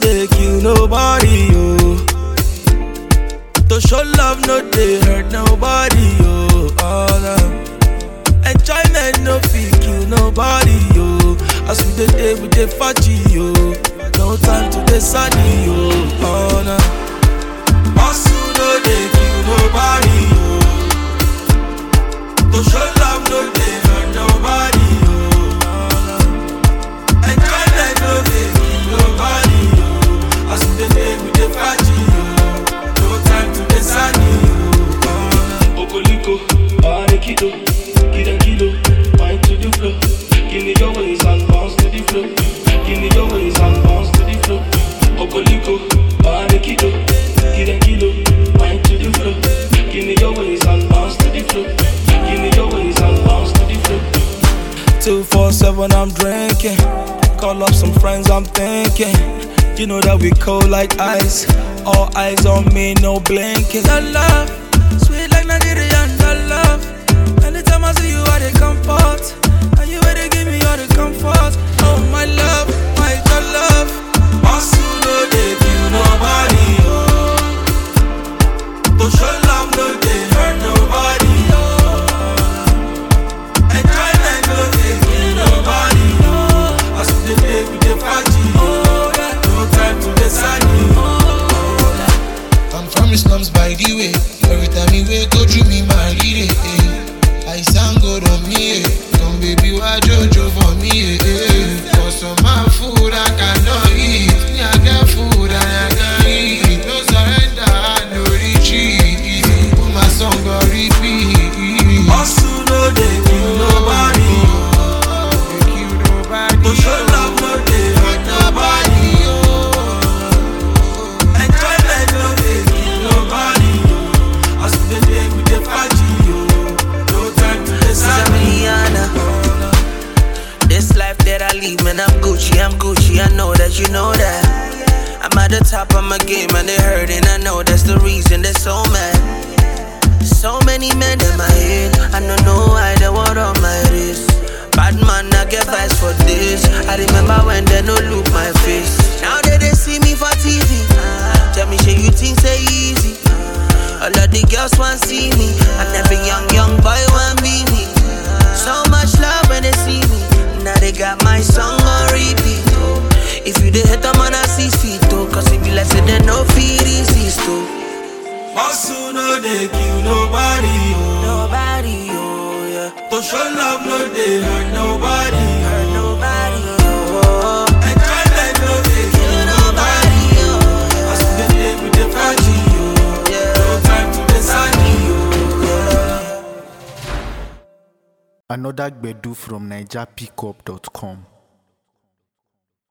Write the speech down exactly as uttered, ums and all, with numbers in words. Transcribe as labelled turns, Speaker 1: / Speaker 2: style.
Speaker 1: they kill nobody, oh. To show love, no they hurt nobody, oh. Oh no. Enjoyment, no feel kill nobody, oh. As we the day with the fachi, oh. No time to the sunny, oh. Oh no. Hustle, no they kill nobody, oh. To show love, no they hurt nobody, oh. Oh no. Enjoyment, no they kill nobody, oh. As we the day with the fachi, oh. No time to the sunny, oh. Oh no.
Speaker 2: Okoliko, Arekido, Kida Kido, mind to the flow. Give me your ways and bounce to the flow. Give me your ways and bounce to the flow. Okoliko, Arekido, Kida Kido, mind to the flow. Give me your ways and bounce to the flow. Give me your ways and bounce to the flow.
Speaker 1: two four seven, I'm drinking. Call up some friends, I'm thinking. You know that we cold like ice. All eyes on me, no blinking. That love, sweet like Nigerian, that love. Anytime I see you, I dey comfort. And you ready give me all the comfort. Oh my love, my God love. Hustle, no they kill nobody, oh. To show love, no they hurt nobody, oh. Enjoyment, no they kill nobody, oh. As we the day with the party, oh yeah. No time to the sunny, oh.
Speaker 3: I'm from the slums by the way. Every time you wake, go through me, my lady. Eh. I sound good on me. Eh. Come baby, why Jojo for me? Eh. For some my food I cannot eat. Me I got food and I can eat. No surrender, no retreat. Put my song on repeat.
Speaker 1: Hustle, no they kill nobody, oh.
Speaker 3: They kill nobody.
Speaker 1: To show love, no they hurt nobody, oh. Enjoyment, no they kill nobody, oh. As we the day with the party, oh. No time to the sunny.
Speaker 4: This life that I lead, man, I'm Gucci, I'm Gucci, I know that you know that. I'm at the top of my game and they hurting, I know that's the reason they're so mad. So many men in my head, I don't know why they want on my wrist. Bad man, I get vibes for this. I remember when they no look my face. Now that they see me for T V, tell me, shit, you think say easy? All of the girls want see me, and every young, young boy want be me. So much love when they see me. Now they got my song on repeat, oh. If you the hit them on a six feet, oh. Cause if you like say they no feed resist, oh.
Speaker 1: Hustle, no they kill nobody, oh.
Speaker 4: Nobody, oh, yeah.
Speaker 1: To show love, no they hurt nobody,
Speaker 4: Hurt
Speaker 1: oh.
Speaker 4: nobody, oh.
Speaker 1: Enjoyment, no they kill nobody, oh. As we the day with the party, oh.
Speaker 4: Yeah.
Speaker 1: No time to the sunny, oh.
Speaker 4: Yeah.
Speaker 5: Another Gbedu from Niger Pickup dot com.